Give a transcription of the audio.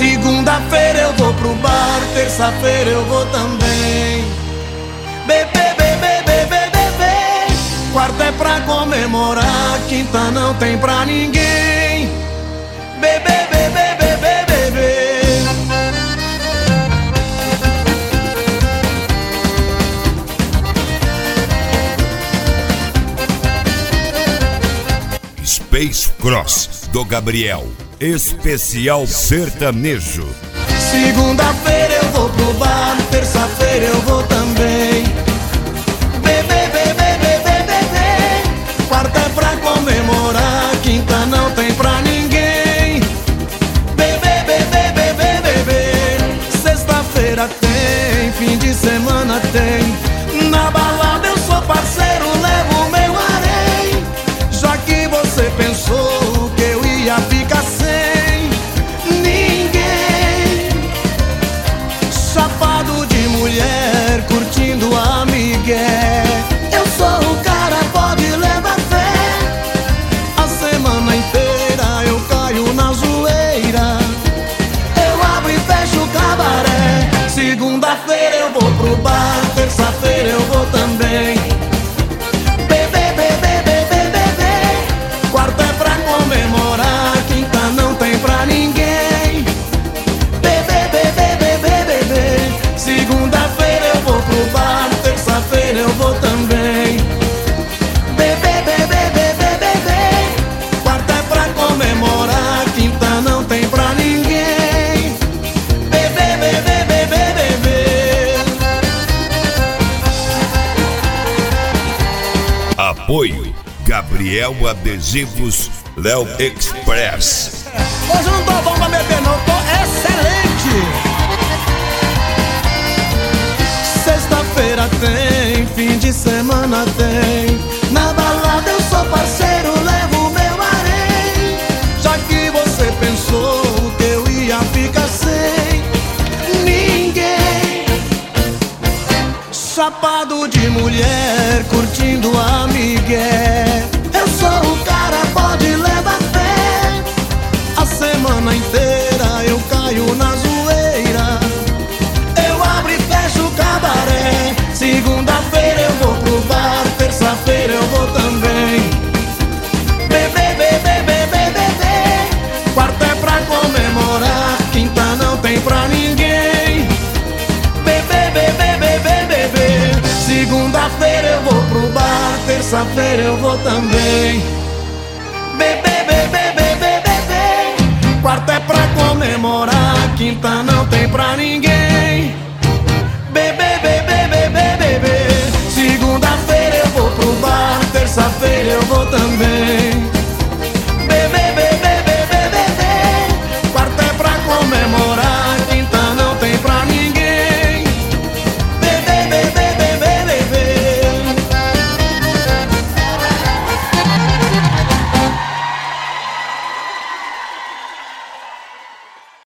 Segunda-feira eu vou pro bar, terça-feira eu vou também. Beber, beber, beber, beber. Quarta é pra comemorar, quinta não tem pra ninguém. Beber, beber, beber, beber. Space Cross do Gabriel, especial sertanejo. Segunda-feira eu vou pro bar, terça-feira eu vou também. Beber, beber, beber, beber. Quarta é pra comemorar, quinta não tem pra ninguém. Beber, beber, beber, beber. Sexta-feira tem, fim de semana tem. Na balada eu sou parceiro, levo meu harém. Já que você pensou que eu ia ficar sem ninguém. Chapado de mulher, curtindo a migué. Eu sou o cara, pode levar fé. A semana inteira eu caio na zoeira. Eu abro e fecho o cabaré. Segunda-feira eu vou pro bar, terça-feira eu vou também. Beber, beber, beber, beber. Quarta é pra comemorar, quinta não tem pra ninguém. Beber, beber, beber, beber. Segunda-feira eu vou pro bar, terça-feira eu vou também. Beber, beber, beber, beber. Quarta é pra comemorar, quinta não tem pra ninguém. Beber, beber, beber, beber. Apoio Gabriel Adesivos Léo Express. Hoje eu não tô bom pra beber não, tô excelente. Sexta-feira tem, fim de semana tem. Na balada eu sou parceiro, levo meu harém. Já que você pensou que eu ia ficar sem ninguém. Chapado de mulher, curtindo a migué. Eu sou o cara, pode levar fé. A semana inteira eu caio na zoeira. Eu abro e fecho o cabaré. Segunda-feira eu vou pro bar, terça-feira eu vou também. Beber, beber, beber, beber. Quarta é pra comemorar, quinta não tem pra ninguém. Beber, beber, beber, beber. Segunda-feira eu vou pro bar, terça-feira eu vou também. Beber, beber, beber, beber. Quarta é pra comemorar, quinta não tem pra ninguém.